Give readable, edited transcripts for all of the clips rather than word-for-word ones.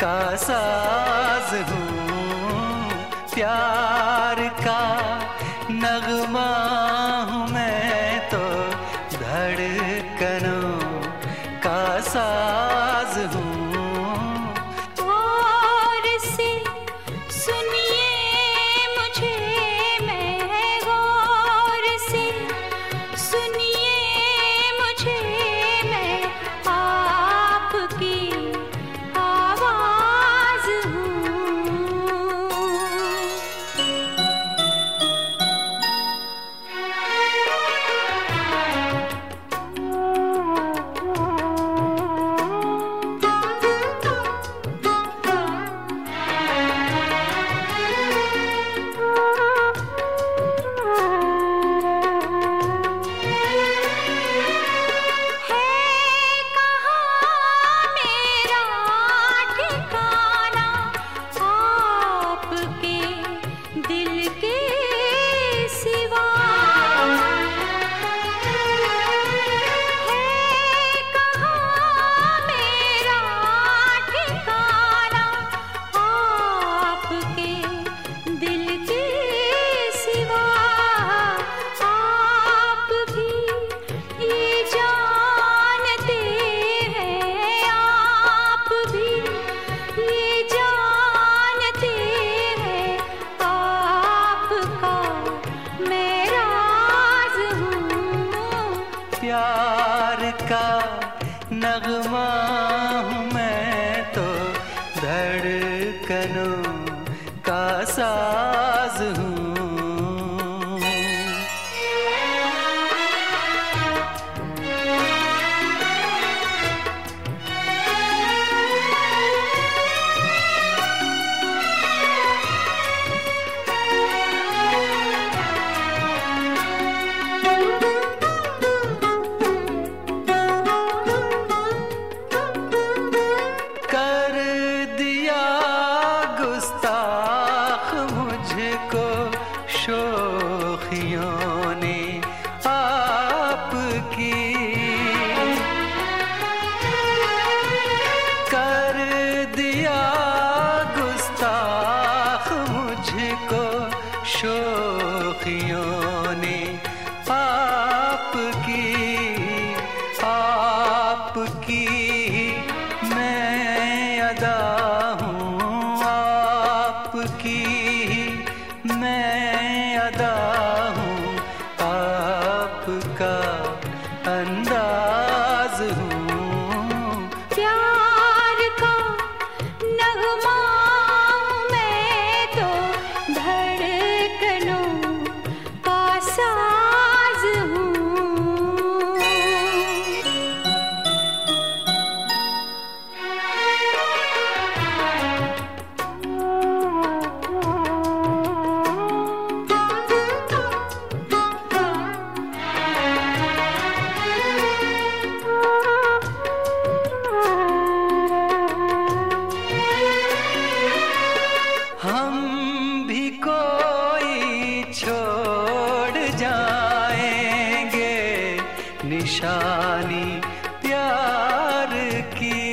का साज हूँ, प्यार का नगमा हूँ मैं तो, धड़कनों का साज हूँ। प्यार का नगमा हूँ मैं तो, धड़कनों का साज हूँ। शोखियों ने आपकी कर दिया गुस्ताख मुझको, शोखियों ने आपकी मैं अदा हूँ, आपकी मैं अदा हूँ, आपका अंदाज हूँ। प्यार का नगमा मैं तो, धड़कनों का साज हूँ। हम भी कोई छोड़ जाएंगे निशानी प्यार की,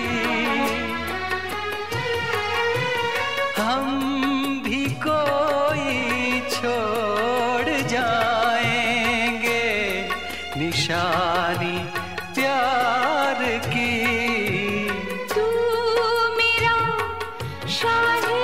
हम भी कोई छोड़ जाएंगे निशानी प्यार की। तू मेरा शाहे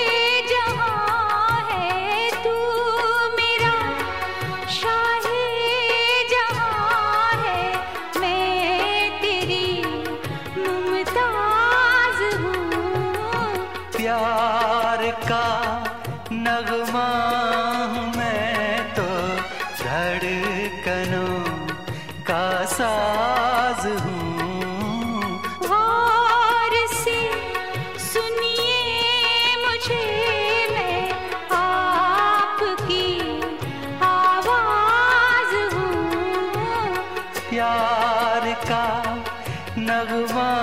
प्यार का नगमा हूँ मैं तो, धड़कनों का साज हूँ। गौर से सुनिए मुझे, मैं आपकी आवाज हूँ। प्यार का नगमा